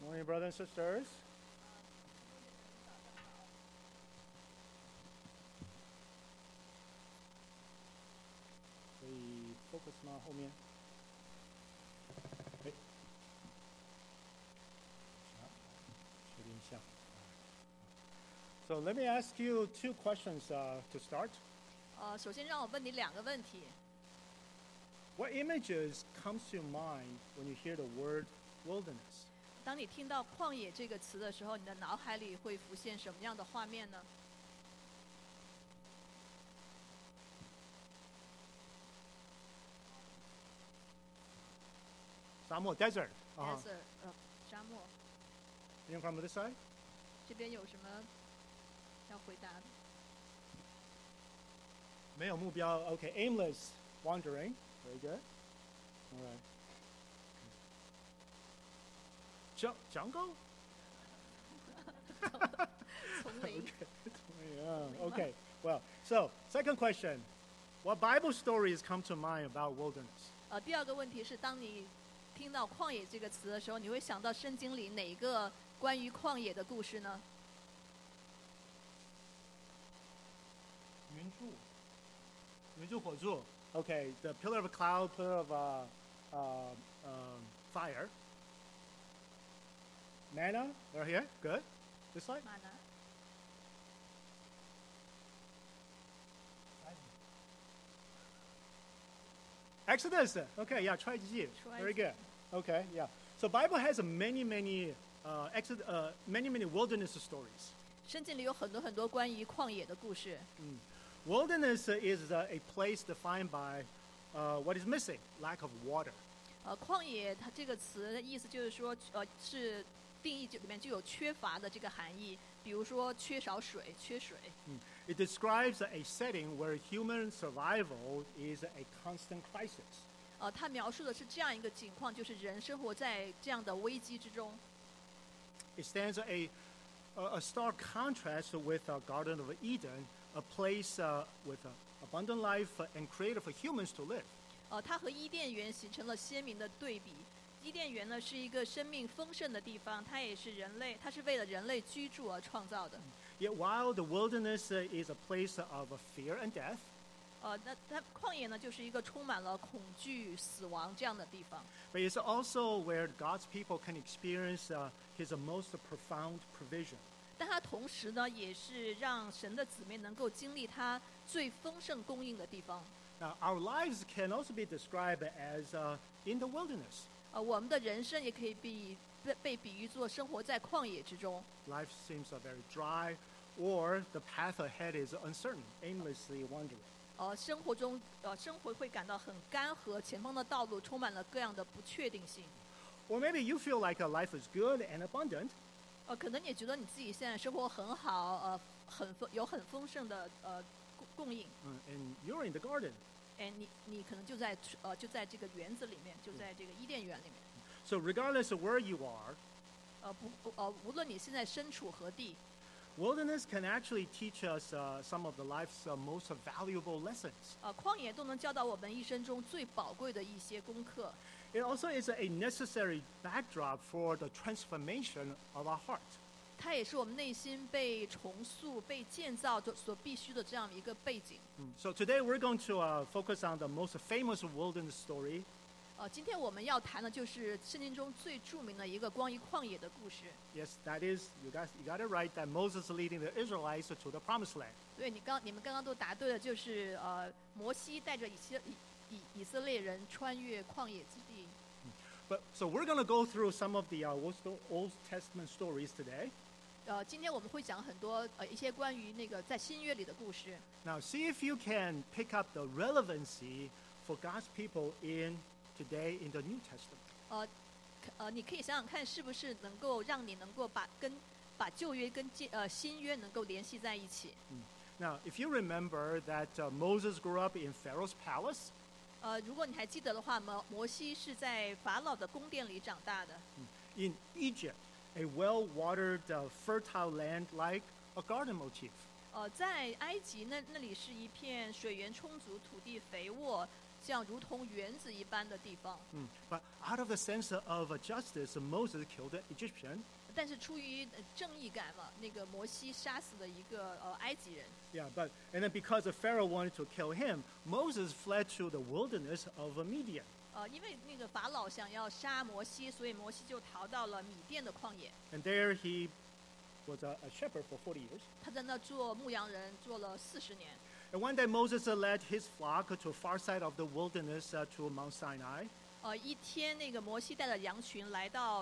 Morning, brothers and sisters. 可以 focus 吗？后面。哎，确定一下。So let me ask you two questions to start. 首先让我问你2个问题。 What images comes to your mind when you hear the word wilderness? 当你听到“旷野”这个词的时候，你的脑海里会浮现什么样的画面呢？ 沙漠 desert. Desert，沙漠。 Anyone from this side? 这边有什么要回答的？ 没有目标 Okay, aimless wandering. Very good. All right. Jungle? 丛林。 Okay. Well, so second question. What Bible stories come to mind about wilderness? 第2个问题是，当你听到“旷野”这个词的时候，你会想到圣经里哪一个关于旷野的故事呢？ 云柱火柱 Okay, the pillar of a cloud, pillar of fire. Manna, right here. Good. This side. 马拿。 Exodus. Okay, yeah, try to see. Very good. Okay, yeah. So Bible has many wilderness stories. 圣经里有很多关于旷野的故事。 Wilderness is a place defined by what is missing, lack of water. 旷野它这个词的意思就是说，是定义里面就有缺乏的这个含义，比如说缺少水、缺水。 It describes a setting where human survival is a constant crisis. 它描述的是这样一个情况，就是人生活在这样的危机之中。 It stands a stark contrast with Garden of Eden, a place with abundant life and created for humans to live. 它和伊甸园形成了鲜明的对比。伊甸园呢是一个生命丰盛的地方，它也是它是为了人类居住而创造的。 Yet while the wilderness is a place of fear and death, 那它旷野呢就是一个充满了恐惧、死亡这样的地方。 but it's also where God's people can experience His most profound provision. 但它同时呢，也是让神的子民能够经历它最丰盛供应的地方。 Now, our lives can also be described as in the wilderness. 我们的人生也可以被比喻作生活在旷野之中。 Life seems very dry, or the path ahead is uncertain, aimlessly wandering. 生活会感到很干涸，前方的道路充满了各样的不确定性。 Or maybe you feel like life is good and abundant. 可能你也觉得你自己现在生活很好，有很丰盛的供应。 And you're in the garden. 你可能就在这个园子里面，就在这个伊甸园里面。 So regardless of where you are, 无论你现在身处何地， wilderness can actually teach us some of the life's most valuable lessons. 旷野都能教导我们一生中最宝贵的一些功课。 It also is a necessary backdrop for the transformation of our heart. 它也是我们内心被重塑、被建造所必须的这样一个背景。 So today we're going to focus on the most famous wilderness story. 今天我们要谈的就是圣经中最著名的一个关于旷野的故事。 Yes, that is, you got it right, that Moses leading the Israelites to the promised land. 对，你们刚刚都答对了，就是摩西带着以色列人穿越旷野之地。 So we're going to go through some of the Old Testament stories today. 今天我们会讲很多一些关于那个在新约里的故事。 Now, see if you can pick up the relevancy for God's people today in the New Testament. 你可以想想看，是不是能够让你能够把旧约跟新约能够联系在一起。 Now, if you remember that Moses grew up in Pharaoh's palace. 如果你还记得的话，摩西是在法老的宫殿里长大的。 In Egypt, a well-watered, fertile land like a garden motif. 在埃及那里是一片水源充足、土地肥沃， 像如同园子一般的地方。 But out of the sense of justice, Moses killed an Egyptian. 但是出于正义感嘛，那个摩西杀死了一个埃及人。 Yeah, and then because the Pharaoh wanted to kill him, Moses fled to the wilderness of Midian. 因为那个法老想要杀摩西，所以摩西就逃到了米甸的旷野。 And there he was a shepherd for 40 years. 他在那做牧羊人，做了40年。 And one day Moses led his flock to far side of the wilderness to Mount Sinai. 一天，那个摩西带着羊群来到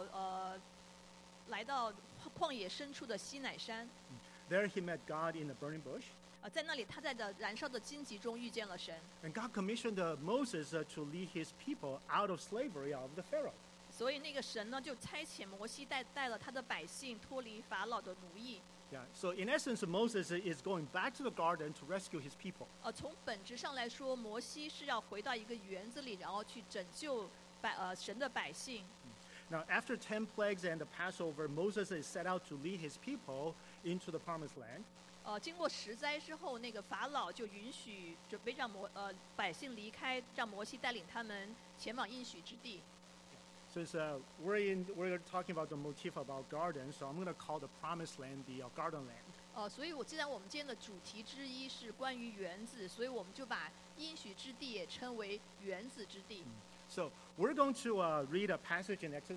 旷野深处的西乃山。 There he met God in a burning bush. 在那里，他在燃烧的荆棘中遇见了神。 And God commissioned Moses to lead his people out of slavery of the Pharaoh. 所以那个神呢，就差遣摩西带了他的百姓脱离法老的奴役。 Yeah. So in essence, Moses is going back to the garden to rescue his people. 从本质上来说，摩西是要回到一个园子里，然后去拯救神的百姓。 Now, after 10 plagues and the Passover, Moses is set out to lead his people into the promised land. 经过10灾之后，那个法老就准备让百姓离开，让摩西带领他们前往应许之地。 Since we're talking about the motif about garden, so I'm going to call the promised land the garden land. 所以既然我们今天的主题之一是关于园子，所以我们就把应许之地也称为园子之地。 So we're going to read a passage in Exodus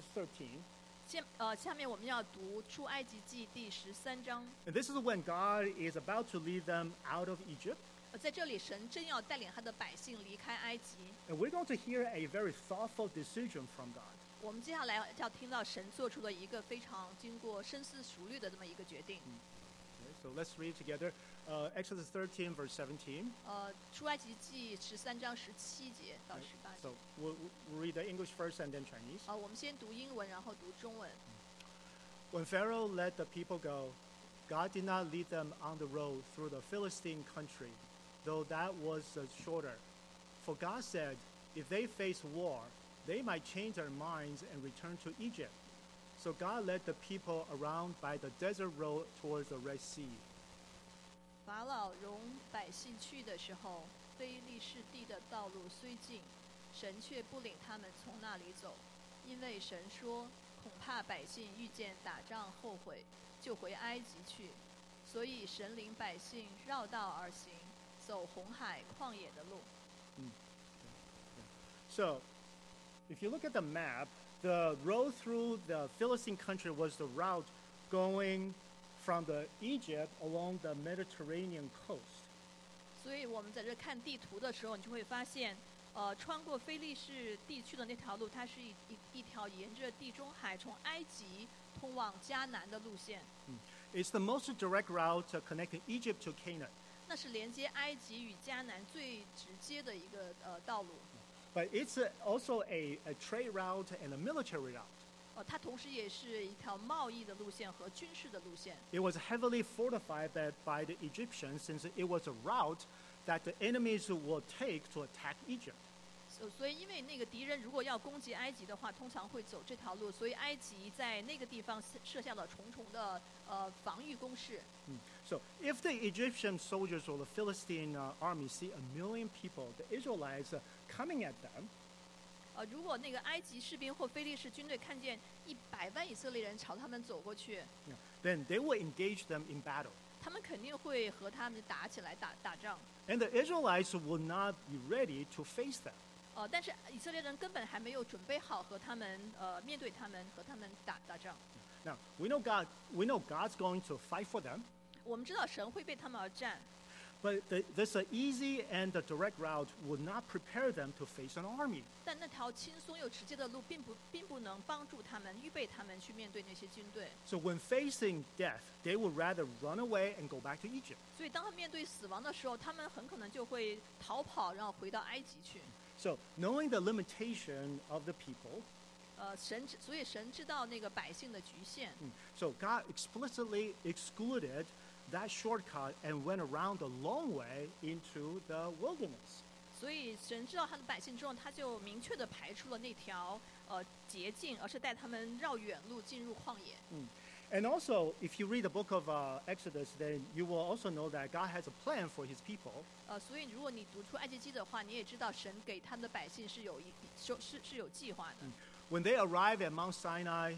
13. 下面我们要读出埃及记第13章。 And this is when God is about to lead them out of Egypt. 在这里，神正要带领他的百姓离开埃及。 And we're going to hear a very thoughtful decision from God. 我们接下来要听到神做出了一个非常经过深思熟虑的这么一个决定。 Okay, so let's read together Exodus 13, verse 17. 出埃及记13章17节到18节。 So we'll read the English first and then Chinese. 我们先读英文，然后读中文。 When Pharaoh let the people go, God did not lead them on the road through the Philistine country, though that was shorter. For God said, if they face war, they might change their minds and return to Egypt. So God led the people around by the desert road towards the Red Sea. 法老容百姓去的时候，非利士地的道路虽近，神却不领他们从那里走，因为神说，恐怕百姓遇见打仗后悔，就回埃及去。所以神领百姓绕道而行，走红海旷野的路。 So, if you look at the map, the road through the Philistine country was the route going from the Egypt along the Mediterranean coast. 所以我们在这看地图的时候，你就会发现，穿过非利士地区的那条路，它是一条沿着地中海从埃及通往迦南的路线。 It's the most direct route connecting Egypt to Canaan. 那是连接埃及与迦南最直接的一个道路。 But it's also a trade route and a military route. 它同时也是一条贸易的路线和军事的路线。 It was heavily fortified by the Egyptians since it was a route that the enemies would take to attack Egypt. 所以因为那个敌人如果要攻击埃及的话，通常会走这条路，所以埃及在那个地方设下了重重的防御工事。 So if the Egyptian soldiers or the Philistine army see 1,000,000 people, the Israelites coming at them, 如果那个埃及士兵或非利士军队看见100万以色列人朝他们走过去， then they will engage them in battle. 他们肯定会和他们打起来打仗。 And the Israelites will not be ready to face them. 但是以色列人根本还没有准备好和他们面对他们，和他们打仗。 Now we know God's going to fight for them. 我们知道神会为他们而战。 But this easy and direct route would not prepare them to face an army. 但那条轻松又直接的路，并不能帮助他们预备他们去面对那些军队。 So when facing death, they would rather run away and go back to Egypt. 所以当他面对死亡的时候，他们很可能就会逃跑，然后回到埃及去。 So knowing the limitation of the people, 所以神知道那个百姓的局限。 so God explicitly excluded that shortcut and went around the long way into the wilderness. 所以神知道他的百姓之后，他就明确的排出了那条捷径，而是带他们绕远路进入旷野。 And also, if you read the book of Exodus, then you will also know that God has a plan for his people. 所以如果你读出埃及记的话，你也知道神给他们的百姓是有计划的。 When they arrived at Mount Sinai,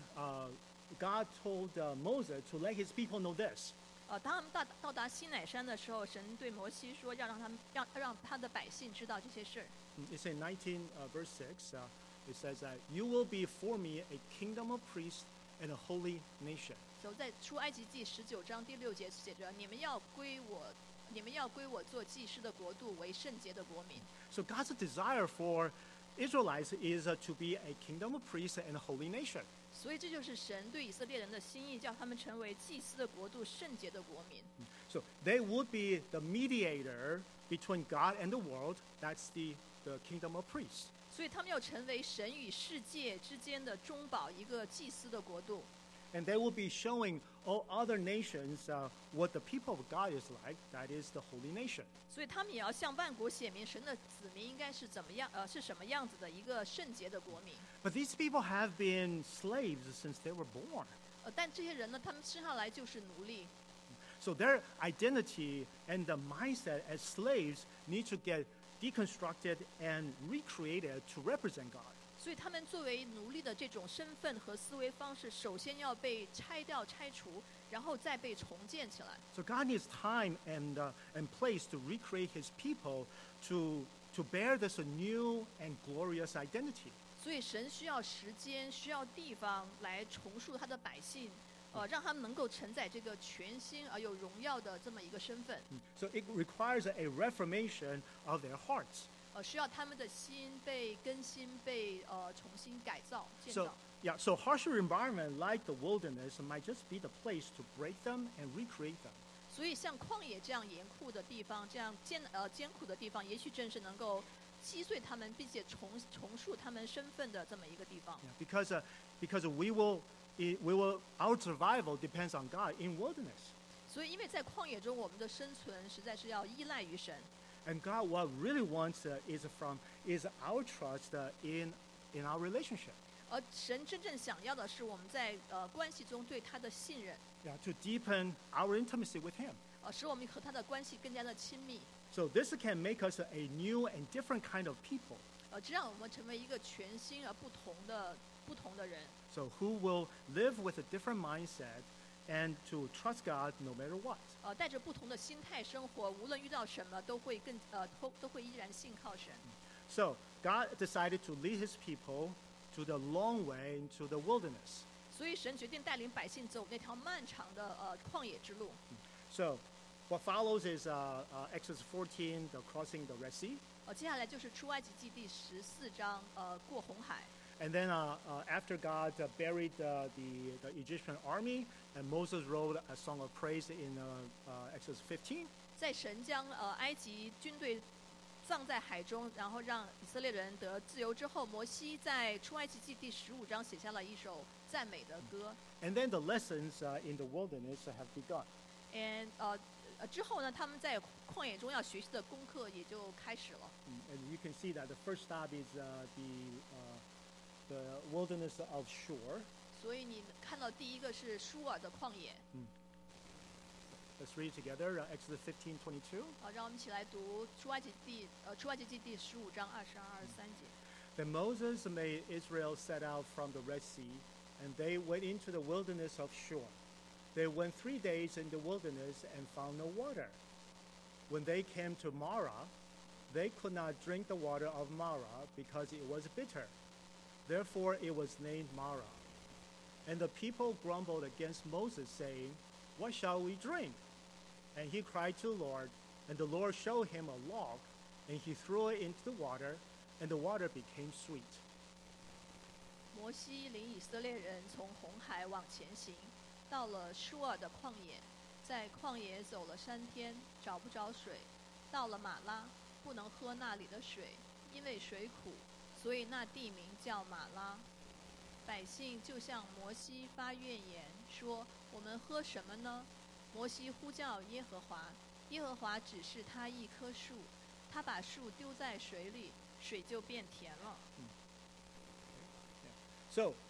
God told Moses to let his people know this. 当他们到达西乃山的时候，神对摩西说，让他的百姓知道这些事儿。 It's in 19 verse 6. It says that you will be for me a kingdom of priests and a holy nation. 所以在出埃及记19章第6节写着：你们要归我做祭司的国度，为圣洁的国民。 So God's desire for Israelites is to be a kingdom of priests and a holy nation. 所以这就是神对以色列人的心意，叫他们成为祭司的国度、圣洁的国民。 So they would be the mediator between God and the world. That's the kingdom of priests. 所以他们要成为神与世界之间的中保，一个祭司的国度。 And they will be showing all other nations what the people of God is like. That is the holy nation. 所以他们也要向万国显明神的子民应该是怎么样，是什么样子的一个圣洁的国民。 But these people have been slaves since they were born. 但这些人呢，他们生下来就是奴隶。 So their identity and the mindset as slaves need to get deconstructed and recreated to represent God. 所以他们作为奴隶的这种身份和思维方式，首先要被拆除，然后再被重建起来。 So God needs time and place to recreate His people to bear this new and glorious identity. 所以神需要时间，需要地方来重塑他的百姓，让他们能够承载这个全新而有荣耀的这么一个身份。 So it requires a reformation of their hearts. 需要他们的心被更新，被重新改造、建造。 So harsher environment like the wilderness might just be the place to break them and recreate them. 所以像旷野这样严酷的地方，这样艰苦的地方，也许正是能够击碎他们，并且重塑他们身份的这么一个地方。 Because our survival depends on God in wilderness. 所以因为在旷野中，我们的生存实在是要依赖于神。 And God, what really wants is our trust in our relationship. 而神真正想要的是我们在关系中对他的信任。 To deepen our intimacy with Him. 使我们和他的关系更加的亲密。 So this can make us a new and different kind of people. 这让我们成为一个全新而不同的人。 So who will live with a different mindset and to trust God no matter what. 带着不同的心态生活，无论遇到什么，都会依然信靠神。 So God decided to lead His people to the long way into the wilderness. 所以神决定带领百姓走那条漫长的旷野之路。 So what follows is Exodus 14, the crossing the Red Sea. 接下来就是出埃及记第14章，过红海。 And then after God buried the Egyptian army, and Moses wrote a song of praise in Exodus 15. 在神将埃及军队葬在海中，然后让以色列人得自由之后，摩西在出埃及记第15章写下了一首赞美的歌。 And then the lessons in the wilderness have begun. And 之后呢，他们在旷野中要学习的功课也就开始了。 And you can see that the first stop is the wilderness of Shur. 所以你看到第一个是舒尔的旷野。 Let's read together Exodus 15:22. 让我们一起来读出埃及记第15章22、23节。 Then Moses made Israel set out from the Red Sea, and they went into the wilderness of Shur. They went 3 days in the wilderness and found no water. When they came to Marah, they could not drink the water of Marah because it was bitter. Therefore it was named Marah. And the people grumbled against Moses, saying, "What shall we drink?" And he cried to the Lord, and the Lord showed him a log, and he threw it into the water, and the water became sweet. 摩西领以色列人从红海往前行，到了舒尔的旷野，在旷野走了3天，找不着水。到了马拉，不能喝那里的水，因为水苦，所以那地名叫马拉。百姓就向摩西发怨言，说：“我们喝什么呢？”摩西呼叫耶和华，耶和华指示他一棵树，他把树丢在水里，水就变甜了。 So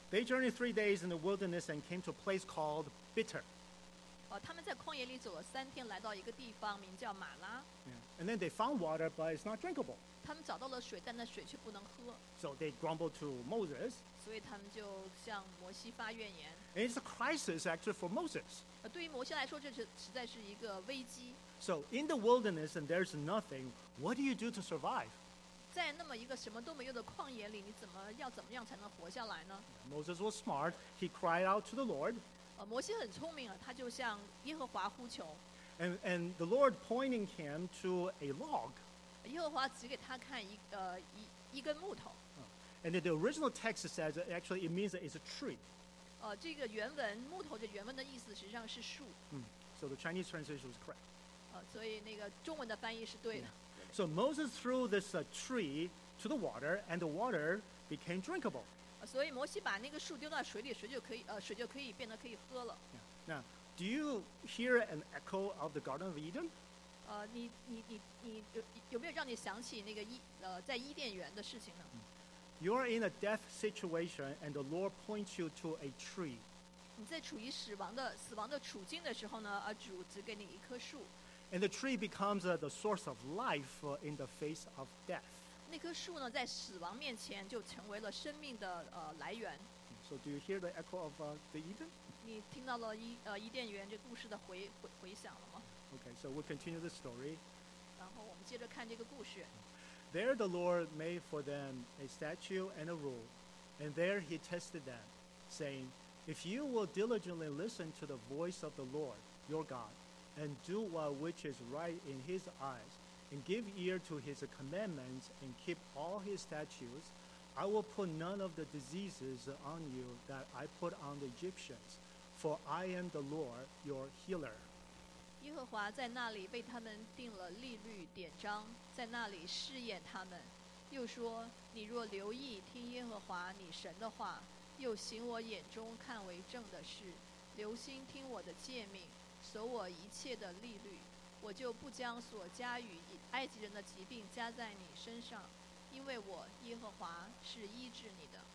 They journeyed 3 days in the wilderness and came to a place called Bitter. 他们在旷野里走了3天，来到一个地方，名叫马拉。 And then they found water, but it's not drinkable. 他们找到了水，但那水却不能喝， So they grumbled to Moses. 所以他们就向摩西发怨言。 And it's a crisis actually for Moses. 对于摩西来说，这实在是一个危机。 So in the wilderness and there's nothing, what do you do to survive? 在那么一个什么都没有的旷野里，你怎么样才能活下来呢？ Moses was smart. He cried out to the Lord. 摩西很聪明啊，他就向耶和华呼求， And the Lord pointing him to a log. 耶和华指给他看一根木头。 And the original text says actually it means that it's a tree. 这个原文木头的原文的意思实际上是树， So the Chinese translation was correct. 所以那个中文的翻译是对的。 So Moses threw this tree to the water, and the water became drinkable. 所以摩西把那个树丢到水里，水就可以变得可以喝了。 Now, do you hear an echo of the Garden of Eden? 你有没有让你想起那个在伊甸园的事情呢？ You are in a death situation, and the Lord points you to a tree. 你在处于死亡的处境的时候呢，主指给你一棵树， And the tree becomes the source of life in the face of death. 那棵树呢在死亡面前就成为了生命的来源。 So do you hear the echo of the Eden? 你听到了伊甸园这故事的回响了吗？ Okay, so we'll continue the story. 然后我们接着看这个故事。 There the Lord made for them a statute and a rule, and there he tested them, saying, If you will diligently listen to the voice of the Lord, your God, and do which is right in his eyes, and give ear to his commandments, and keep all his statutes, I will put none of the diseases on you that I put on the Egyptians, for I am the Lord, your healer. 耶和华在那里为他们定了律例典章，在那里试验他们。又说：你若留意听耶和华你神的话，又行我眼中看为正的事，留心听我的诫命，守我一切的律例，我就不将所加与埃及人的疾病加在你身上，因为我耶和华是医治你的。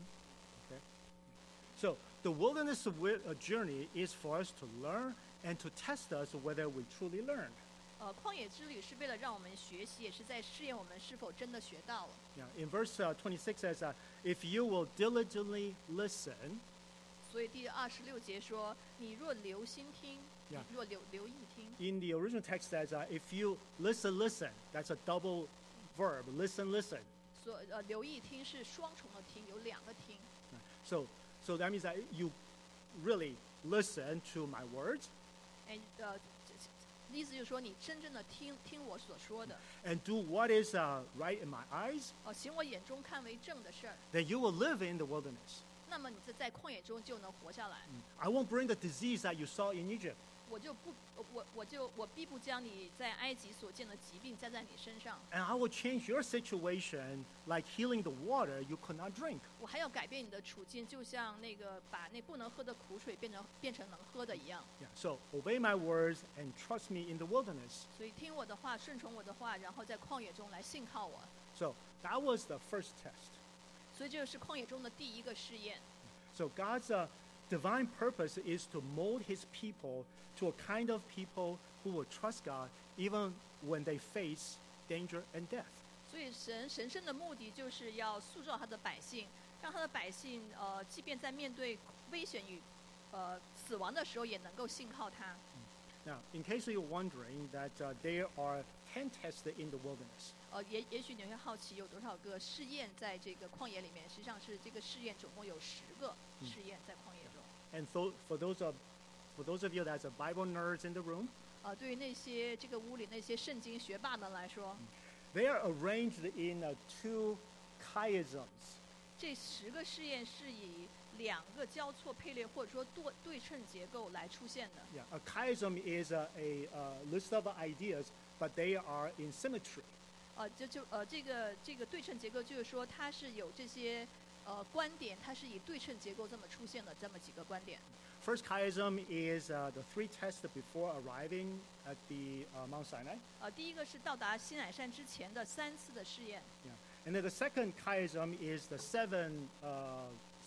Okay. So the wilderness journey is for us to learn and to test us whether we truly learned. 旷野之旅是为了让我们学习，也是在试验我们是否真的学到了。 Yeah, in verse 26 says, if you will diligently listen, 所以第26节说：你若留心听， Yeah. 你若留意听。 in the original text says, if you listen, that's a double verb, listen. 留意听是双重的听，有2个听。 So that means that you really listen to my words 意思就是说，你真正的听我所说的， and do what is right in my eyes, 行我眼中看为正的事儿， then you will live in the wilderness. 那么你在旷野中就能活下来。 I won't bring the disease that you saw in Egypt. 我必不将你在埃及所见的疾病加在你身上， And I will change your situation like healing the water you could not drink. 我还要改变你的处境，就像那个把那不能喝的苦水变成能喝的一样。 Yeah, so obey my words and trust me in the wilderness. 所以听我的话，顺从我的话，然后在旷野中来信靠我。 So that was the first test. 所以这是旷野中的第一个试验。 So God's divine purpose is to mold his people to a kind of people who will trust God even when they face danger and death. 所以神圣的目的就是要塑造他的百姓，让他的百姓即便在面对危险与死亡的时候，也能够信靠他。 Now, in case you're wondering that there are 10 tests in the wilderness. 也许你会好奇有多少个试验在这个旷野里面？实际上是这个试验总共有10个试验在旷野中。 And for those of you that's a Bible nerds in the room, 对于那些这个屋里那些圣经学霸们来说， they are arranged in 2 chiasms. 这10个试验是以2个交错配列或者说对称结构来出现的。 Yeah, a chiasm is a list of ideas, but they are in symmetry. 这个对称结构就是说它是有这些观点，它是以对称结构这么出现的这么几个观点。 First chiasm is the 3 tests before arriving at the Mount Sinai. 第一个是到达西乃山之前的3次的试验。 Yeah. And then the second chiasm is the 7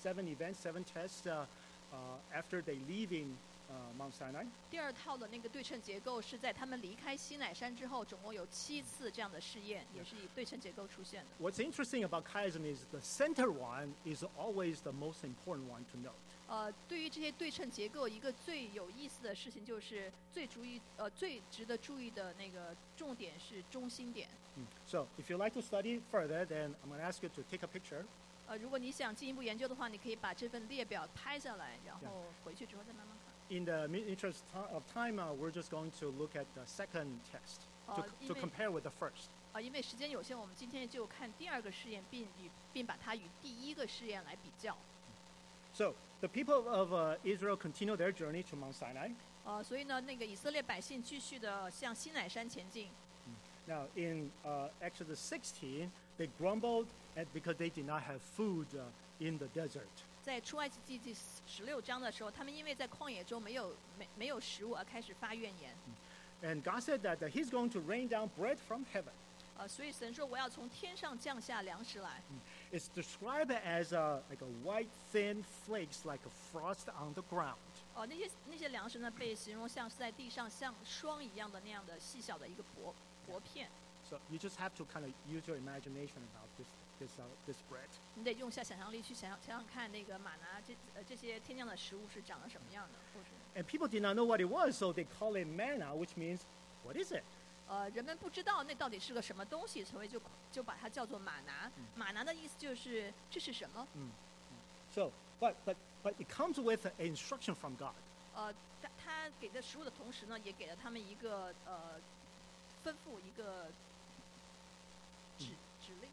7 events, 7 tests after they leaving Mount Sinai. 第二套的那个对称结构是在他们离开西乃山之后，总共有7次这样的试验，也是以对称结构出现的。 What's interesting about chiasm is the center one is always the most important one to note. 对于这些对称结构，一个最有意思的事情就是最值得注意的那个重点是中心点。 So if you like to study further, then I'm going to ask you to take a picture. 如果你想进一步研究的话，你可以把这份列表拍下来，然后回去之后再慢慢看。 In the interest of time, we're just going to look at the second test to compare with the first. 因为时间有限，我们今天就看第二个试验，并把它与第一个试验来比较。 So the people of Israel continue their journey to Mount Sinai. 所以呢，那个以色列百姓继续的向西乃山前进。 Now in Exodus 16, they grumbled because they did not have food in the desert. 在出埃及记第16章的时候，他们因为在旷野中没有食物而开始发怨言。 And God said that He's going to rain down bread from heaven. 所以神说我要从天上降下粮食来。 It's described as like a white thin flakes like a frost on the ground. 那些粮食呢，被形容像是在地上像霜一样的那样的细小的一个薄片。 So you just have to kind of use your imagination about this bread. 你得用下想象力去想看那个玛拿这些天降的食物是长得什么样的，或是。 And people did not know what it was, so they call it manna, which means, what is it? 人们不知道那到底是个什么东西，所以就把它叫做玛拿。玛拿的意思就是这是什么 ？So, but it comes with an instruction from God. 他给的食物的同时呢，也给了他们一个吩咐，一个指令。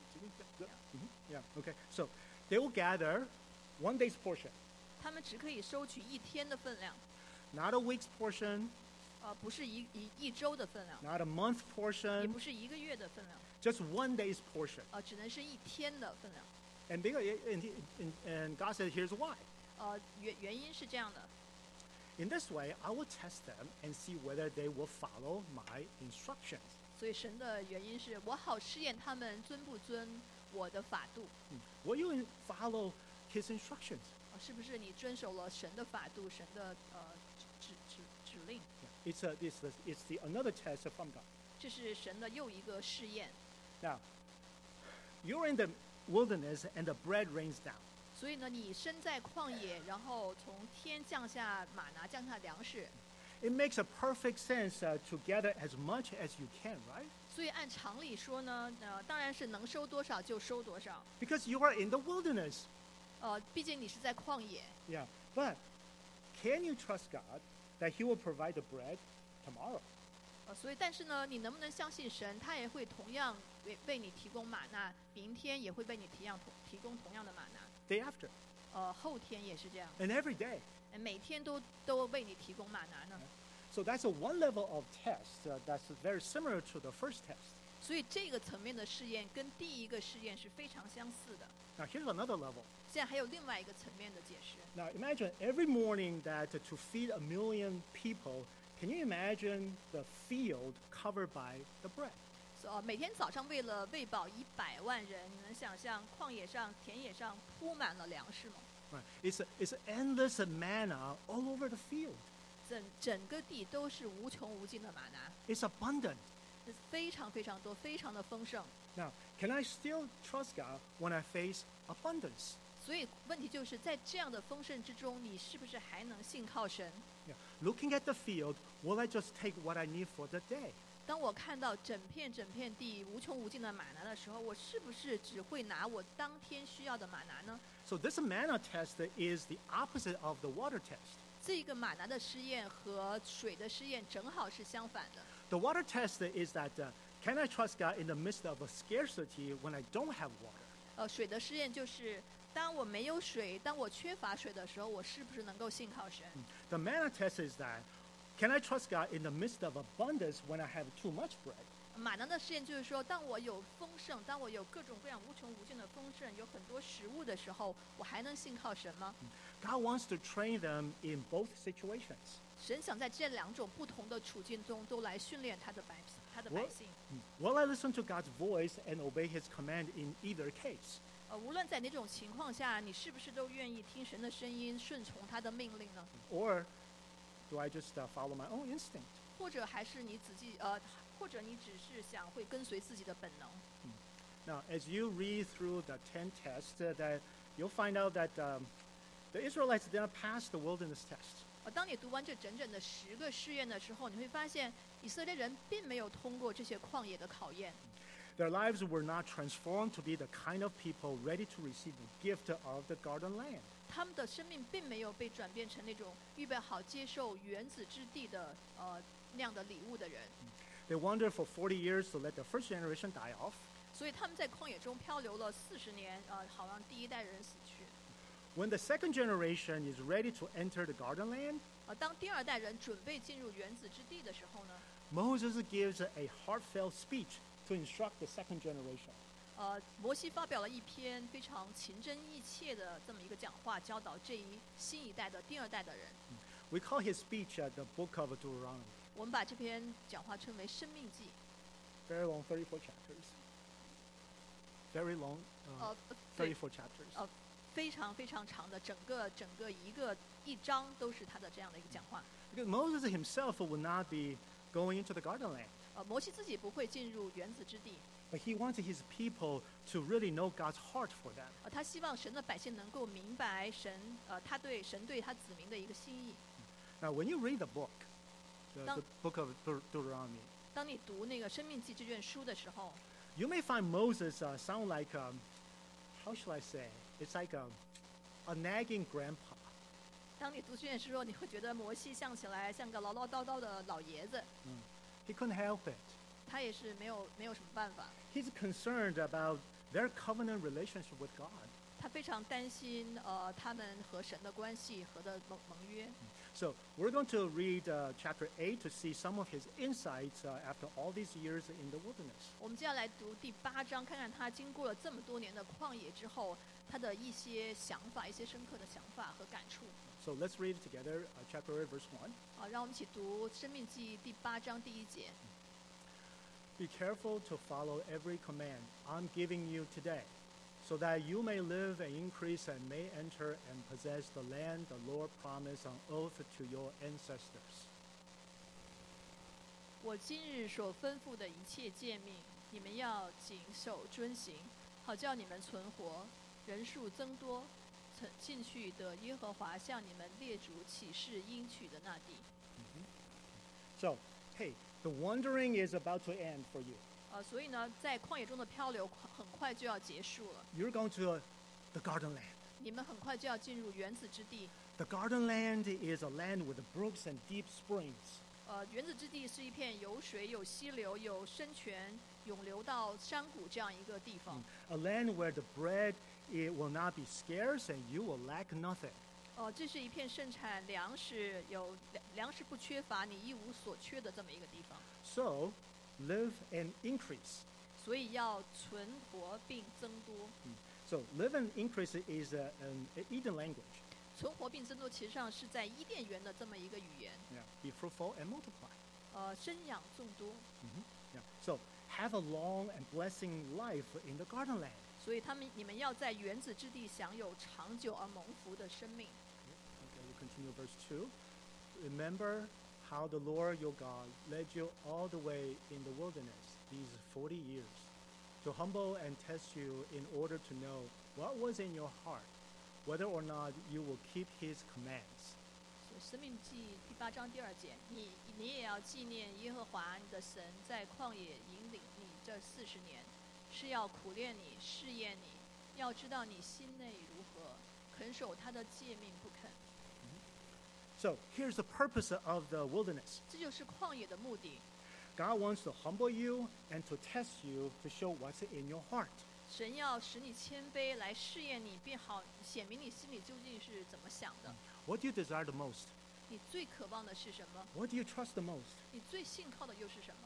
Yeah. Okay. So they will gather 1 day's portion. 他们只可以收取1天的分量。 Not a week's portion. 不是一周的分量。 Not a month 也 portion. 不是1个月的分量。 Just 1 day's portion. 只能是1天的分量。 And God said, here's why. 原因是这样的。 In this way, I will test them and see whether they will follow my instructions. 所以神的原因是我好试验他们遵不遵我的法度。 Will you follow His instructions? 是不是你遵守了神的法度，神的指令？ It's another test from God. 这是神的又一个试验。 Now, you're in the wilderness and the bread rains down. 所以呢，你身在旷野，然后从天降下玛拿，降下粮食。 It makes a perfect sense to gather as much as you can, right? 所以按常理说呢，当然是能收多少就收多少。 Because you are in the wilderness. 毕竟你是在旷野。 Yeah, but can you trust God that He will provide the bread tomorrow? 所以，但是呢，你能不能相信神，他也会同样为你提供玛纳，明天也会为你提供同样的玛纳。 Day after. 后天也是这样。 And every day. 每天都为你提供玛拿呢。 So that's one level of test that's very similar to the first test. 所以这个层面的试验跟第一个试验是非常相似的。 Now here's another level. 现在还有另外一个层面的解释。 Now imagine every morning that to feed 1 million people, can you imagine the field covered by the bread? 每天早上为了喂饱100万人，你能想象旷野上、田野上铺满了粮食吗？ Right. It's endless manna all over the field. 整个地都是无穷无尽的玛拿。 It's abundant. 非常非常多，非常的丰盛。 Now, can I still trust God when I face abundance? 所以问题就是在这样的丰盛之中，你是不是还能信靠神？ Yeah. Looking at the field, will I just take what I need for the day? 当我看到整片地无穷无尽的玛拿的时候，我是不是只会拿我当天需要的玛拿呢？ So this manna test is the opposite of the water test. 这个玛拿的试验和水的试验正好是相反的。 The water test is that can I trust God in the midst of a scarcity when I don't have water? 水的试验就是当我没有水，当我缺乏水的时候，我是不是能够信靠神？ The manna test is that can I trust God in the midst of abundance when I have too much bread? 玛拿的试验就是说，当我有丰盛，当我有各种各样无穷无尽的丰盛，有很多食物的时候，我还能信靠神吗？ God wants to train them in both situations. 神想在这两种不同的处境中都来训练他的百姓。 Will I listen to God's voice and obey His command in either case? 无论在哪种情况下，你是不是都愿意听神的声音，顺从他的命令呢？ Or do I just follow my own instinct? 或者还是你或者你只是想会跟随自己的本能？ Now, as you read through the 10 tests, that you'll find out that the Israelites did not pass the wilderness test. 当你读完这整整的10个试验的时候，你会发现以色列人并没有通过这些旷野的考验。 Their lives were not transformed to be the kind of people ready to receive the gift of the garden land. 他们的生命并没有被转变成那种预备好接受原子之地的那样的礼物的人。 They wandered for 40 years to let the first generation die off. 所以他们在旷野中漂流了40年，好让第一代人死去。 When the second generation is ready to enter the garden land, 当第2代人准备进入原子之地的时候呢， Moses gives a heartfelt speech to instruct the second generation. 摩西发表了一篇非常情真意切的这么一个讲话，教导这新一代的第2代的人。 We call his speech the Book of Deuteronomy. 我们把这篇讲话称为《生命记》。 Very long, 34 chapters. Very long, 对， 34 chapters. 非常非常长的，整个一章都是他的这样的一个讲话。 Because Moses himself would not be going into the garden land, 摩西自己不会进入原子之地， but he wanted his people to really know God's heart for them. 他希望神的百姓能够明白神对他子民的一个心意。 Now, when you read the book, the Now- book of Deuteronomy, 当你读那个《生命记》这卷书的时候， you may find Moses sound like, how shall I say? It's like a nagging grandpa. 当你读这卷书的时候，你会觉得摩西像起来像个唠唠叨叨的老爷子， He couldn't help it. 他也是没有什么办法。 He's concerned about their covenant relationship with God. 他非常担心他们和神的关系和的盟约。 So we're going to read chapter 8 to see some of his insights after all these years in the wilderness. 我们接下来读第8章，看看他经过了这么多年的旷野之后，他的一些想法，一些深刻的想法和感触。 So let's read it together, chapter 8, verse 1. 让我们一起读《生命记》第8章第1节。 Be careful to follow every command I'm giving you today, so that you may live and increase and may enter and possess the land the Lord promised on oath to your ancestors. 我今日所吩咐的一切诫命，你们要谨守遵行，好叫你们存活，人数增多，曾进去得耶和华向你们列祖起誓应许的那地。 So, hey, the wandering is about to end for you. 所以呢，在旷野中的漂流很快就要结束了， You're going to the garden land. 你们很快就要进入原子之地。 The garden land is a land with brooks and deep springs. 原子之地是一片有水、有溪流、有深泉涌流到山谷这样一个地方。 A land where the bread it will not be scarce and you will lack nothing. 这是一片盛产粮食，有粮食不缺乏，你一无所缺的这么一个地方。 So, live and increase. 所以要存活并增多。 So, live and increase is an Eden language. 存活并增多，其实上是在伊甸园的这么一个语言。 Yeah. Be fruitful and multiply. 生养众多。 Yeah. So, have a long and blessing life in the garden land. 所以你们要在原子之地享有长久而蒙福的生命。 Okay, we continue verse 2. Remember how the Lord your God led you all the way in the wilderness these 40 years, to humble and test you in order to know what was in your heart, whether or not you will keep his commands. 生命记第8章第2节，你也要纪念耶和华你的神在旷野引领你这40年，是要苦练你、试验你，要知道你心内如何，肯守他的诫命不肯。 So here's the purpose of the wilderness. 这就是旷野的目的。 God wants to humble you and to test you to show what's in your heart. 神要使你谦卑，来试验你，并好显明你心里究竟是怎么想的。 What do you desire the most? 你最渴望的是什么？ What do you trust the most? 你最信靠的又是什么？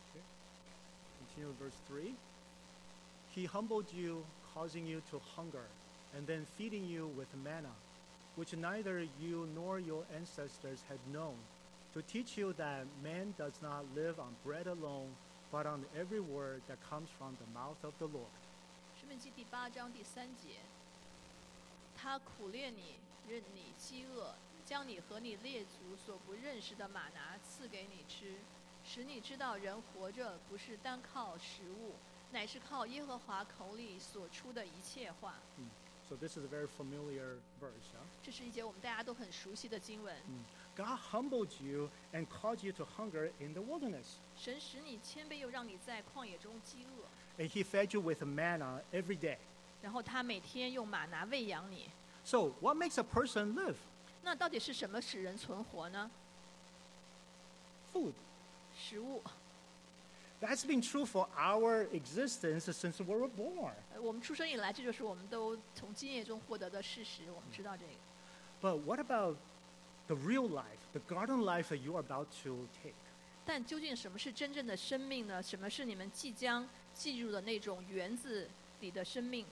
Continue verse 3. He humbled you, causing you to hunger, and then feeding you with manna, which neither you nor your ancestors had known, to teach you that man does not live on bread alone, but on every word that comes from the mouth of the Lord. 生命记第8章第3节，他苦练你，任你饥饿，将你和你列祖所不认识的玛拿赐给你吃，使你知道人活着不是单靠食物，乃是靠耶和华口里所出的一切话。 So this is a very familiar verse. 这是一节我们大家都很熟悉的经文。 God humbled you and caused you to hunger in the wilderness. 神使你谦卑，又让你在旷野中饥饿。 And he fed you with manna every day. 然后他每天用玛拿喂养你。 So what makes a person live? 那到底是什么使人存活呢？ Food. 食物。 That's been true for our existence since we were born. 我们出生以来，这就是我们都从经验中获得的事实。我们知道这个。 But what about the real life, the garden life that you are about to take? 但究竟什么是真正的生命呢？什么是你们即将进入的那种园子里的生命？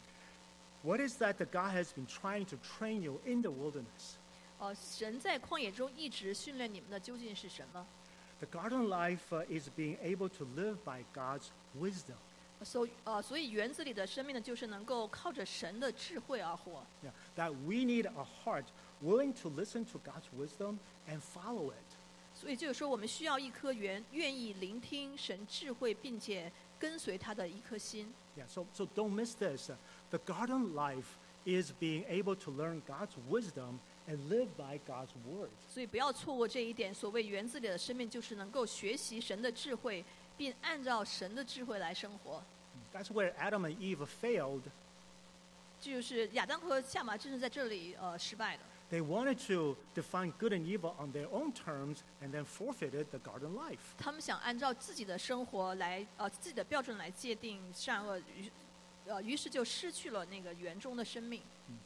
What is that God has been trying to train you in the wilderness? 神在旷野中一直训练你们的究竟是什么？ The garden life is being able to live by God's wisdom. 所以园子里的生命呢，就是能够靠着神的智慧而活。 Yeah, that we need a heart willing to listen to God's wisdom and follow it. 所以就是说，我们需要一颗愿意聆听神智慧，并且跟随他的一颗心。 Yeah, so don't miss this. The garden life is being able to learn God's wisdom and live by God's word. 所以不要错过这一点。所谓园子里的生命，就是能够学习神的智慧，并按照神的智慧来生活。 That's where Adam and Eve failed. 就是亚当和夏娃正是在这里失败的。 They wanted to define good and evil on their own terms and then forfeited the garden life. 他们想按照自己的生活来自己的标准来界定善恶，于是就失去了那个园中的生命。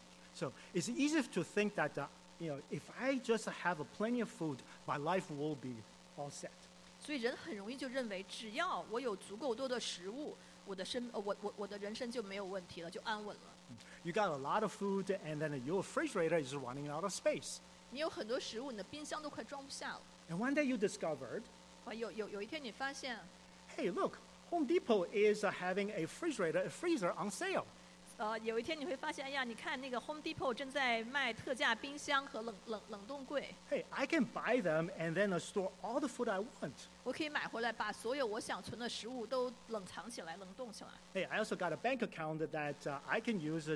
So it's easy to think that if I just have plenty of food, my life will be all set. 所以人很容易就认为，只要我有足够多的食物，我的人生就没有问题了，就安稳了。 You got a lot of food, and then your refrigerator is running out of space. 你有很多食物，你的冰箱都快装不下了。 And one day you discovered, 有一天你发现， hey, look, Home Depot is having a freezer on sale. 有一天你会发现，哎呀，你看那个 Home Depot 正在卖特价冰箱和冷冻柜。 Hey, I can buy them and then store all the food I want. 我可以买回来，把所有我想存的食物都冷藏起来、冷冻起来。 Hey, I also got a bank account that I can use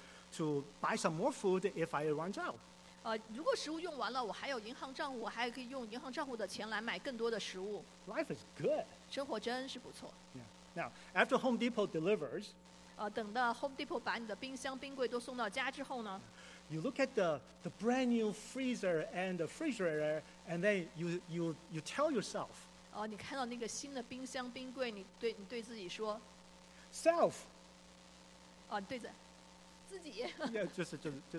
to buy some more food if I run out. 如果食物用完了，我还有银行账户，我还可以用银行账户的钱来买更多的食物。 Life is good. 生活真是不错。 Yeah. Now, after Home Depot delivers, 等到 Home Depot 把你的冰箱、冰柜都送到家之后呢， you look at the brand new freezer and the refrigerator, and then you tell yourself, 你看到那个新的冰箱、冰柜，你对自己说， self. 对着自己。 Yeah, 就是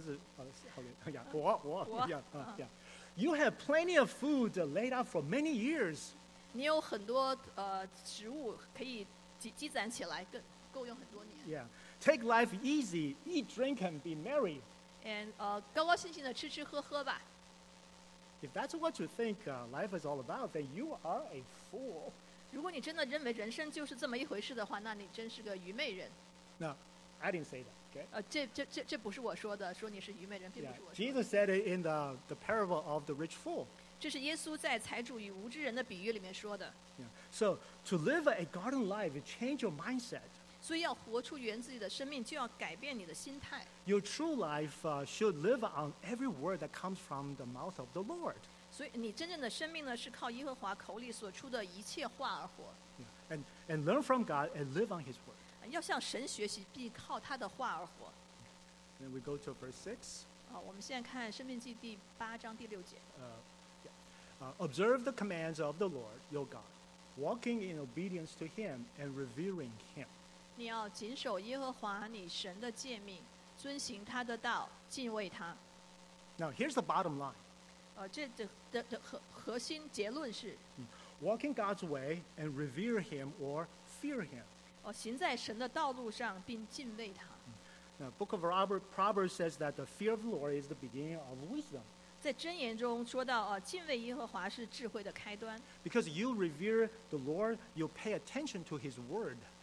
我 yeah. You have plenty of food laid out for many years. 你有很多食物可以积攒起来，够用很多年。 Yeah. Take life easy, eat, drink, and be merry. And 高高兴兴的吃吃喝喝吧。 If that's what you think life is all about, then you are a fool. 如果你真的认为人生就是这么一回事的话，那你真是个愚昧人。 No, I didn't say that. Okay. 这不是我说的，说你是愚昧人，并不 Yeah. 是我说的。 Jesus said it in the parable of the rich fool. 这是耶稣在财主与无知人的比喻里面说的。 Yeah. So to live a garden life, change your mindset. 所以要活出园子里的生命，就要改变你的心态。 Your true life should live on every word that comes from the mouth of the Lord. 所以你真正的生命呢，是靠耶和华口里所出的一切话而活。 Yeah. And learn from God and live on His word. 要向神学习，并靠他的话而活。 Then we go to verse 6. 我们现在看《申命记》第8章第6节。 Observe the commands of the Lord your God, walking in obedience to Him and revering Him. 你要谨守耶和华你神的诫命，遵行他的道，敬畏他。 Now, here's the bottom line. 这的核心结论是， Walk in God's way and revere Him or fear Him. 行在神的道路上，并敬畏他。 Now, Book of Proverbs says that the fear of the Lord is the beginning of wisdom. 在箴言中说到，敬畏耶和华是智慧的开端。 Because you revere the Lord, you pay attention to His word.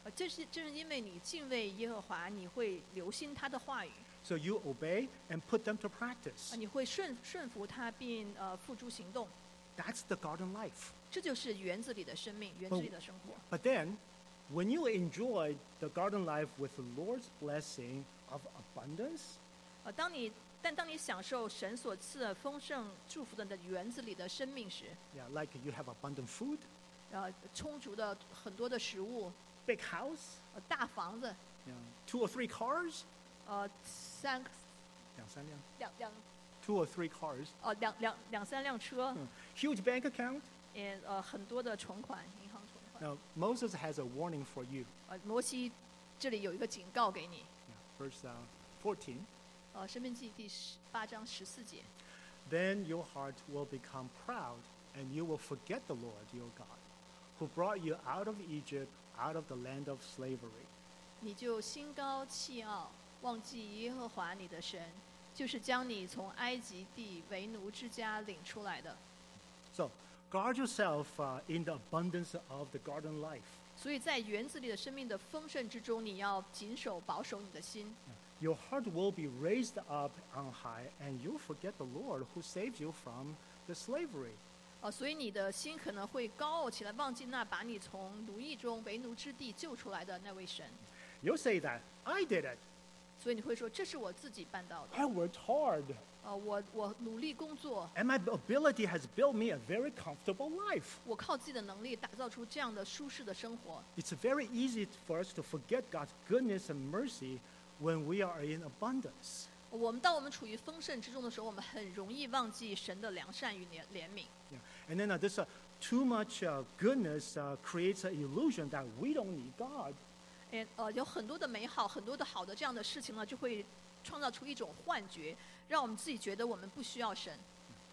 正是因为你敬畏耶和华，你会留心他的话语， So you obey and put them to practice. 你会顺服他，并付诸行动。 That's the garden life. 这就是园子里的生命，园子里的生活。 But then, when you enjoy the garden life with the Lord's blessing of abundance, 当你享受神所赐的丰盛祝福的园子里的生命时， yeah, like you have abundant food, 充足的很多的食物， big house, 大房子， 2 or 3 cars, 三两 2 or 3 cars, 两三辆车， huge bank account. 很多的存款，银行存款。 Now, Moses has a warning for you. 摩西这里有一个警告给你， Verse 14. 申命记第8章14节。 Then your heart will become proud, and you will forget the Lord your God, who brought you out of Egypt, out of the land of slavery. 你就心高气傲，忘记耶和华你的神，就是将你从埃及地为奴之家领出来的。 So, guard yourself in the abundance of the garden life. 所以在园子里的生命的丰盛之中，你要谨守保守你的心。 Your heart will be raised up on high, and you'll forget the Lord who saved you from the slavery. 所以你的心可能会高傲起来，忘记那把你从奴役中为奴之地救出来的那位神。 You'll say that, I did it. 所以你会说，这是我自己办到的。 I worked hard. 我努力工作， And my ability has built me a very comfortable life. 我靠自己的能力打造出这样的舒适的生活。 It's very easy for us to forget God's goodness and mercy when we are in abundance. 当我们处于丰盛之中的时候，我们很容易忘记神的良善与怜悯。 Yeah. And then this too much goodness creates an illusion that we don't need God. 有很多的美好，很多的好的这样的事情呢，就会创造出一种幻觉，让我们自己觉得我们不需要神。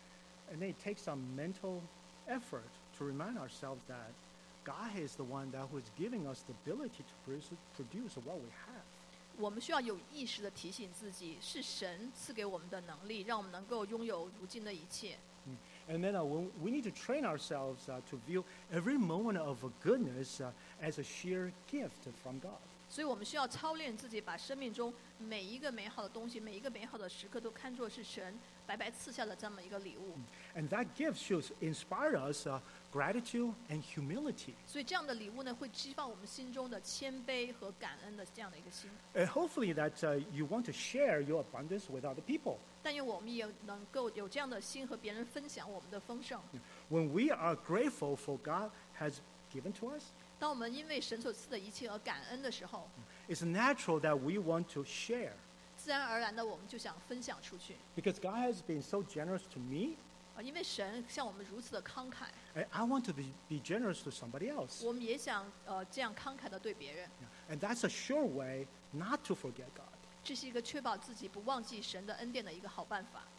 And then it takes some mental effort to remind ourselves that God is the one who is giving us the ability to produce what we have. 我们需要有意识的提醒自己，是神赐给我们的能力，让我们能够拥有如今的一切。 And then we need to train ourselves to view every moment of goodness as a sheer gift from God. 所以我们需要操练自己，把生命中每一个美好的东西，每一个美好的时刻，都看作是神白白赐下的这么一个礼物。 And that gift should inspire us gratitude and humility. 所以这样的礼物呢，会激发我们心中的谦卑和感恩的这样的一个心。 And hopefully that you want to share your abundance with other people. 但愿我们也能够有这样的心和别人分享我们的丰盛。 When we are grateful for God has given to us, 当我们因为神所赐的一切而感恩的时候， it's natural that we want to share. 自然而然的我们就想分享出去。 Because God has been so generous to me, 因为神向我们如此的慷慨， and I want to be generous to somebody else. 我们也想这样慷慨的对别人。 And that's a sure way not to forget God. 这是一个确保自己不忘记神的恩典的一个好办法。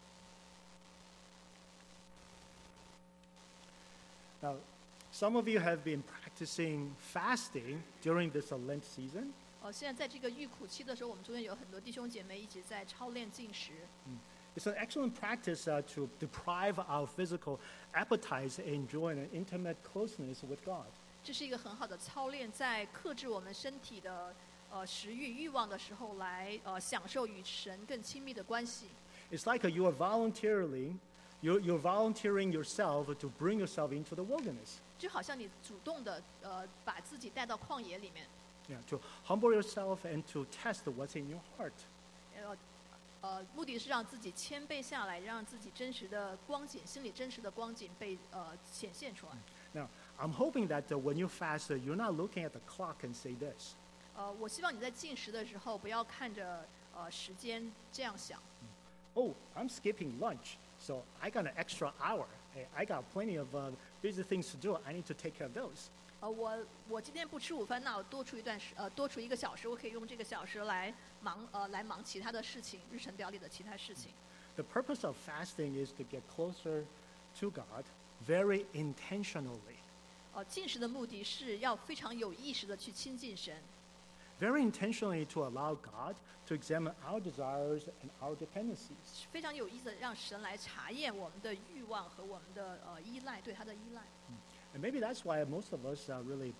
Now, some of you have been practicing fasting during this Lent season. 现在在这个预苦期的时候，我们中间有很多弟兄姐妹一直在操练禁食。 It's an excellent practice to deprive our physical appetites and enjoy an intimate closeness with God. 这是一个很好的操练，在克制我们身体的食欲欲望的时候，来享受与神更亲密的关系。 It's like you are you're volunteering yourself to bring yourself into the wilderness. 就好像你主动的把自己带到旷野里面， Yeah, to humble yourself and to test what's in your heart. 目的是让自己谦卑下来，让自己真实的光景，心里真实的光景被显现出来。 Now, I'm hoping that when you fast, you're not looking at the clock and say this. 我希望你在进食的时候，不要看着时间这样想。 Oh, I'm skipping lunch, so I got an extra hour. Hey, I got plenty of busy things to do. I need to take care of those. 我今天不吃午饭，那我多出1个小时，我可以用这个小时来忙其他的事情，日程表里的其他事情。 The purpose of fasting is to get closer to God very intentionally. 进食的目的是要非常有意识的去亲近神， Very intentionally to allow God to examine our desires and our dependencies. 非常有意思的让神来查验我们的欲望和我们的依赖，对他的依赖。 And maybe that's why most of us really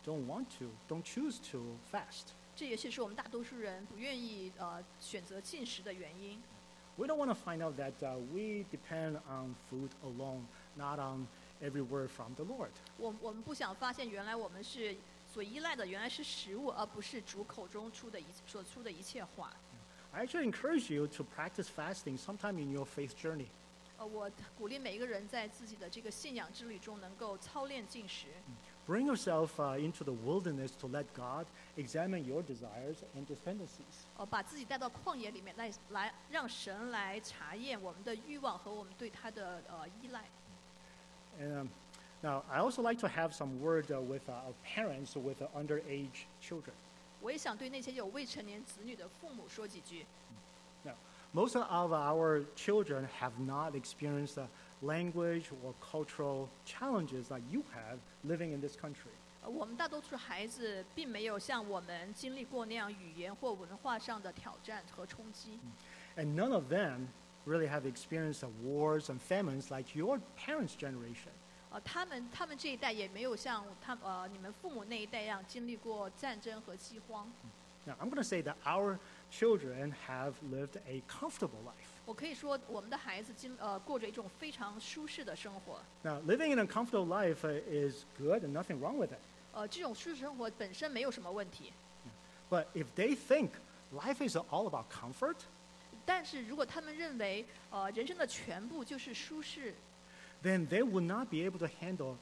don't choose to fast. 这也是我们大多数人不愿意选择禁食的原因。 We don't want to find out that we depend on food alone, not on every word from the Lord. 我们不想发现，原来我们是所依赖的原来是食物，而不是主口中所出的一切话。 I actually encourage you to practice fasting sometime in your faith journey. 我鼓励每一个人在自己的这个信仰之旅中能够操练禁食。 Bring yourself into the wilderness to let God examine your desires and dependencies. 把自己带到旷野里面来让神来查验我们的欲望和我们对他的依赖。 And now, I also like to have some word with our parents with underage children. 我也想对那些有未成年子女的父母说几句。 Now, most of our children have not experienced language or cultural challenges like you have living in this country. 我们大多数孩子并没有像我们经历过那样语言或文化上的挑战和冲击。 And none of them really have experienced wars and famines like your parents' generation. 他们这一代也没有像你们父母那一代一样经历过战争和饥荒。 Now, I'm going to say that our children have lived a comfortable life. 我可以说，我们的孩子过着一种非常舒适的生活。 Now, living in a comfortable life is good and nothing wrong with it. 这种舒适生活本身没有什么问题。 But if they think life is all about comfort, 但是如果他们认为人生的全部就是舒适， then they will not be able to handle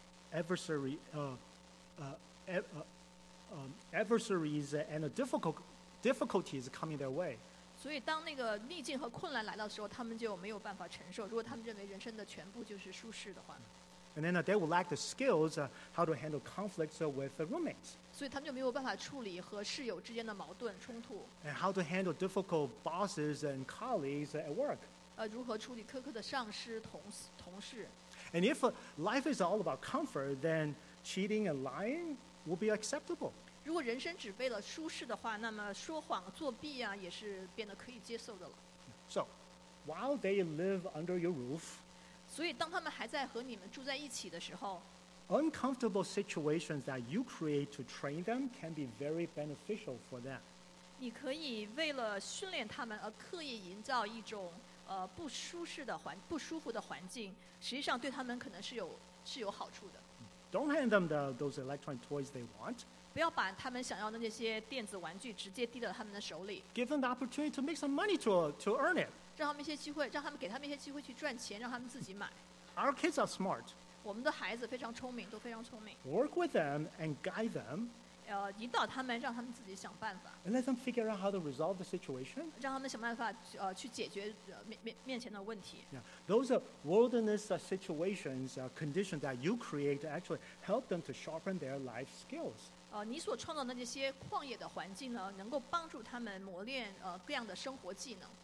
adversaries and difficulties coming their way. 所以当那个逆境和困难来到的时候，他们就没有办法承受。如果他们认为人生的全部就是舒适的话， And then they will lack the skills how to handle conflicts with roommates, 所以他们就没有办法处理和室友之间的矛盾冲突， and how to handle difficult bosses and colleagues at work. 如何处理苛刻的上司、同事。 And if life is all about comfort, then cheating and lying will be acceptable. 如果人生只为了舒适的话，那么说谎、作弊啊，也是变得可以接受的了。 So, while they live under your roof, 所以当他们还在和你们住在一起的时候， uncomfortable situations that you create to train them can be very beneficial for them. 你可以为了训练他们而刻意营造一种不舒服的环境，实际上对他们可能是有好处的。 Don't hand them those electronic toys they want. 不要把他们想要的那些电子玩具直接递到他们的手里， Give them the opportunity to make some money to earn it. 让他们一些机会，给他们一些机会去赚钱，让他们自己买。 Our kids are smart. 我们的孩子非常聪明，都非常聪明。 Work with them and guide them 引导他们，让他们自己想办法， and let them figure out how to resolve the situation. 让他们想办法去解决面前的问题。 Yeah. Those wilderness situations, conditions that you create actually help them to sharpen their life skills. 你所创造的那些旷野的环境呢，能够帮助他们磨练各样的生活技能。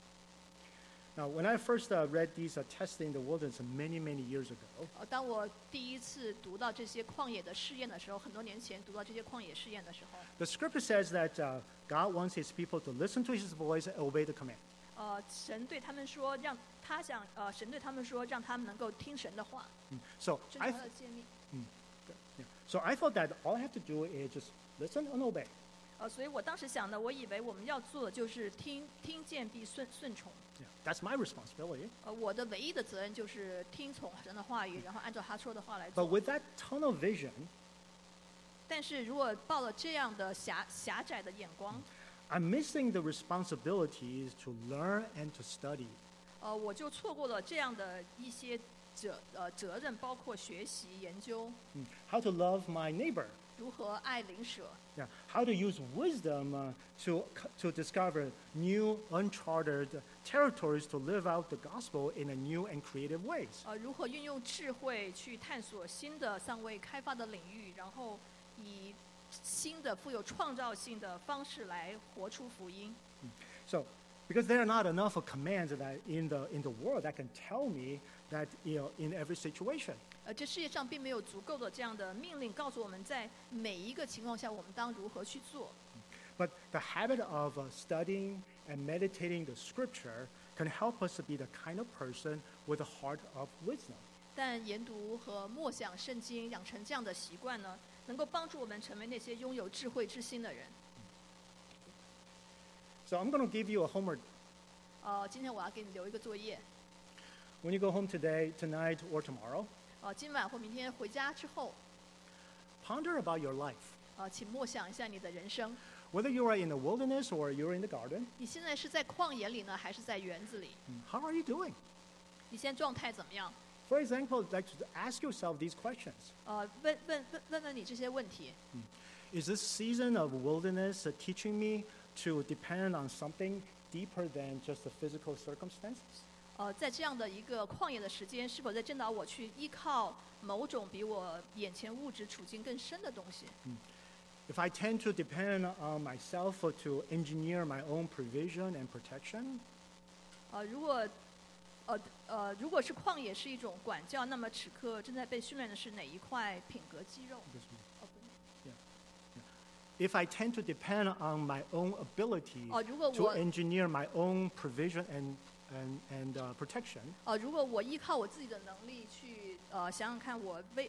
Now, when I first read these tests in the wilderness many, many years ago, 当我第一次读到这些旷野的试验的时候，很多年前读到这些旷野试验的时候， the scripture says that God wants his people to listen to his voice and obey the command. 神对他们说，神对他们说，让他们能够听神的话， So 遵 I 从他的诫命。 So I thought that all I have to do is just listen and obey. 所以我当时想的，我以为我们要做的就是听见必顺从。 Yeah, that's my responsibility. 我的唯一的责任就是听从神的话语，然后按照他说的话来 But 做。 with that tunnel vision, 但是如果抱了这样的狭窄的眼光， I'm missing the responsibilities to learn and to study. 我就错过了这样的一些责任，包括学习、研究， How to love my neighbor. 如何爱邻舍， Yeah, how to use wisdom to discover new uncharted territories to live out the gospel in a new and creative ways. 如何运用智慧去探索新的尚未开发的领域，然后以新的富有创造性的方式来活出福音。 So, because there are not enough commands that in the world that can tell me that in every situation. 这世界上并没有足够的这样的命令告诉我们在每一个情况下我们当如何去做。 But the habit of studying and meditating the scripture can help us to be the kind of person with a heart of wisdom. 但研读和默想圣经，养成这样的习惯呢， 能够帮助我们成为那些拥有智慧之心的人。 So I'm going to give you a homework. 今天我要给你留一个作业。 When you go home today, tonight, or tomorrow, 今晚或明天回家之后， ponder about your life. 请默想一下你的人生。 Whether you are in the wilderness or you're in the garden, 你现在是在旷野里呢，还是在园子里？ how are you doing? 你现在状态怎么样？ For example, like to ask yourself these questions. 问你这些问题。 Is this season of wilderness teaching me to depend on something deeper than just the physical circumstances? 在这样的一个旷野的时间，是否在教导我去依靠某种比我眼前物质处境更深的东西？ If I tend to depend on myself to engineer my own provision and protection, 如果是旷野是一种管教，那么此刻正在被训练的是哪一块品格肌肉？ if I tend to depend on my own ability 如果 to 我 engineer my own provision and protection, 如果我依靠我自己的能力去想想看，我为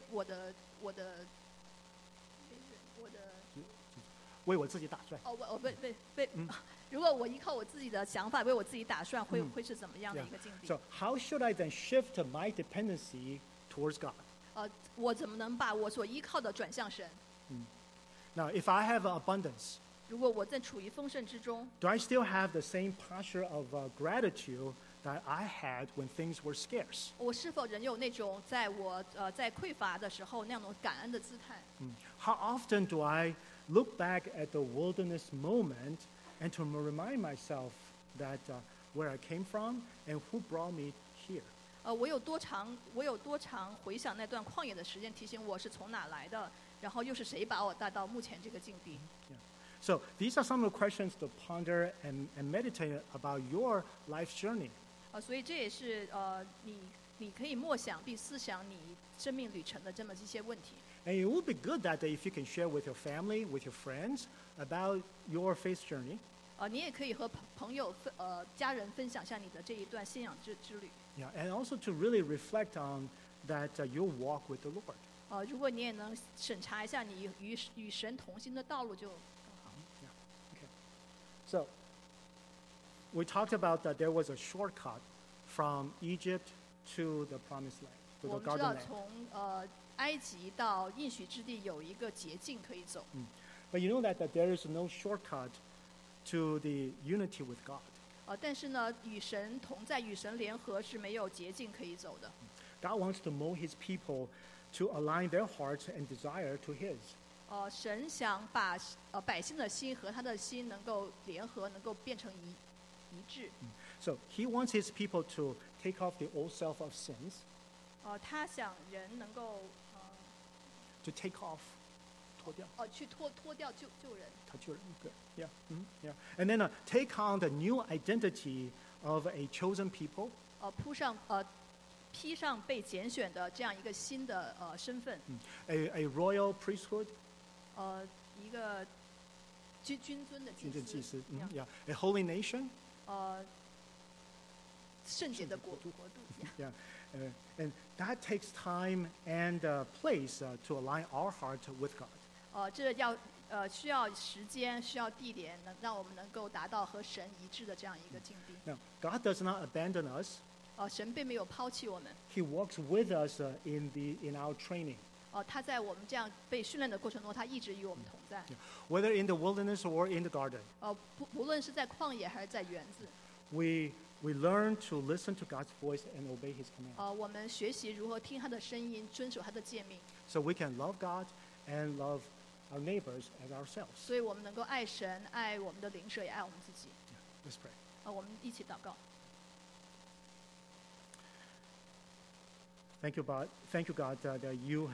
为我自己打算。 如果我依靠我自己的想法为我自己打算，会是怎么样的一个境地？ So how should I then shift my dependency towards God? 我怎么能把我所依靠的转向神？ Now, if I have abundance, 如果我在处于丰盛之中， do I still have the same posture of gratitude that I had when things were scarce? 我是否仍有那种在我在匮乏的时候那样的感恩的姿态？ How often do I look back at the wilderness moment and to remind myself that where I came from and who brought me here? 我有多长回想那段旷野的时间，提醒我是从哪来的，然后又是谁把我带到目前这个境地？ So these are some of the questions to ponder and meditate about your life's journey. 所以这也是你可以默想并思想你生命旅程的这么一些问题。 And it would be good that if you can share with your family, with your friends about your faith journey. 你也可以和朋友家人分享一下你的这一段信仰之旅。 Yeah, and also to really reflect on that your walk with the Lord. 如果你也能审查一下你与神同行的道路，就更好。 Okay. So we talked about that there was a shortcut from Egypt to the promised land, to 我 the 们知 garden 道 land. 从埃及到应许之地有一个捷径可以走， But you know that there is no shortcut to the unity with God. 但是呢，与神同在、与神联合是没有捷径可以走的。 God wants to mold his people to align their hearts and desire to his. 神想把百姓的心和他的心能够联合，能够变成一致。 So he wants his people to take off the old self of sins, 他想人能够 to take off, 脱掉， 去脱掉旧人， yeah, yeah. And then take on the new identity of a chosen people, 披上被拣选的这样一个新的身份， a royal priesthood, 一个君尊的祭司， yeah, a holy nation, 圣洁的国度。 yeah. And that takes time and place to align our heart with God. 这需要时间，需要地点，让我们能够达到和神一致的这样一个境地。 Now, God does not abandon us. 神并没有抛弃我们， He walks with us in our training. 他在我们这样被训练的过程中，他一直与我们同在。 Whether in the wilderness or in the garden, 不论是在旷野还是在园子， we learn to listen to God's voice and obey His command. 我们学习如何听他的声音，遵守他的诫命， So we can love God and love our neighbors as ourselves. 所以我们能够爱神，爱我们的邻舍，也爱我们自己。 Let's pray. 我们一起祷告。 Thank you, God, that you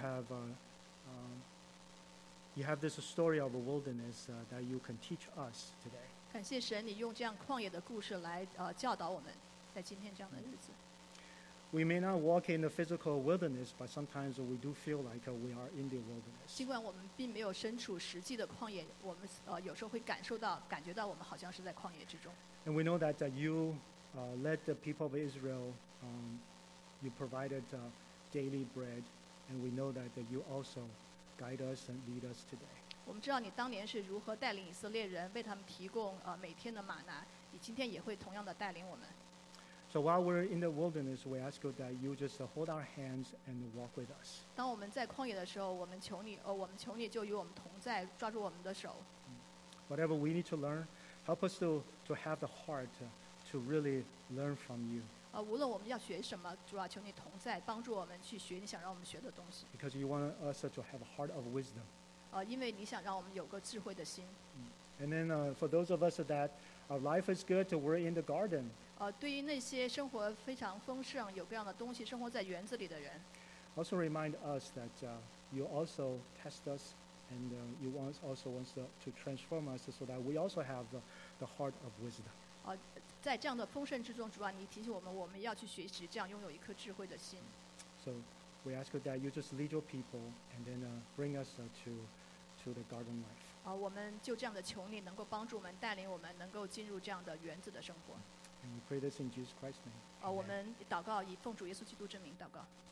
have this story of a wilderness that you can teach us today. 感谢神，你用这样旷野的故事来教导我们，在今天这样的日子。 We may not walk in the physical wilderness, but sometimes we do feel like we are in the wilderness. 尽管我们并没有身处实际的旷野，我们有时候会感觉到我们好像是在旷野之中。 And we know that you led the people of Israel. You provided daily bread, and we know that you also guide us and lead us today. 我们知道你当年是如何带领以色列人，为他们提供每天的玛拿，你今天也会同样的带领我们。 So while we're in the wilderness, we ask you that you just hold our hands and walk with us. 当我们在旷野的时候，我们求你就与我们同在，抓住我们的手。 Whatever we need to learn, help us to have the heart to really learn from you. 无论我们要学什么，主啊，求你同在，帮助我们去学你想让我们学的东西。 Because you want us to have a heart of wisdom. 因为你想让我们有个智慧的心。 And then for those of us that our life is good, we're in the garden. 对于那些生活非常丰盛、有各样的东西，生活在园子里的人， Also remind us that you also test us, and you also wants to transform us so that we also have the heart of wisdom. 在这样的丰盛之中，主啊，你提醒我们，我们要去学习，这样拥有一颗智慧的心。 So we ask you that you just lead your people and then bring us to the garden life. 我们就这样的求你，能够帮助我们，带领我们，能够进入这样的园子的生活。 And we pray this in Jesus Christ's name. 我们祷告，以奉主耶稣基督之名祷告。